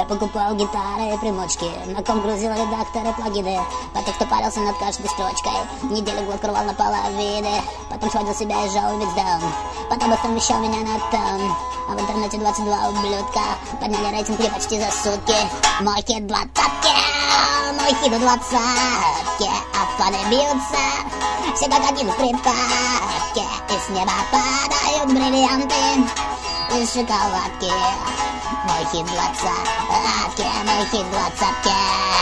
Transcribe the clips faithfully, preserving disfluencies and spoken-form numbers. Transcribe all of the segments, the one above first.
Я покупал гитары и примочки, на ком грузил редакторы плагины. По тексту парился над каждой строчкой, неделю год рвал на половины. Потом сводил себя и жал миксдаун, потом совмещал меня на тон. А в интернете двадцать два ублюдка подняли рейтинги почти за сутки. Мой хит двадцатки, мой хит двадцатки, а фаны бьются все как один в припадке. И с неба падают бриллианты из шоколадки. Мой хит двадцатки, мой хит двадцатки.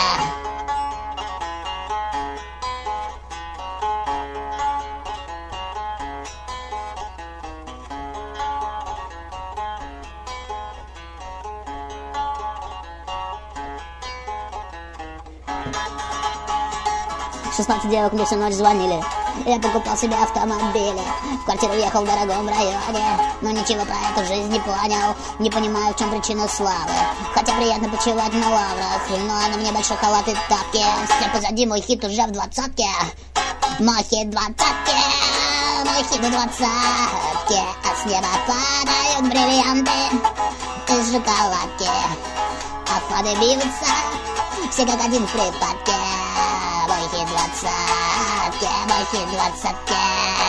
шестнадцать девок мне всю ночь звонили. Я покупал себе автомобили, в квартиру ехал в дорогом районе. Но ничего про эту жизнь не понял, не понимаю, в чем причина славы. Хотя приятно почивать на лаврах, но на мне большой халат и тапки. Все позади, мой хит уже в двадцатке. Мой хит двадцатки, мой хит двадцатки, а с неба падают бриллианты из шоколадки. А фаны бьются все как один в припадке. Мой хит двадцатки, мой хит двадцатки.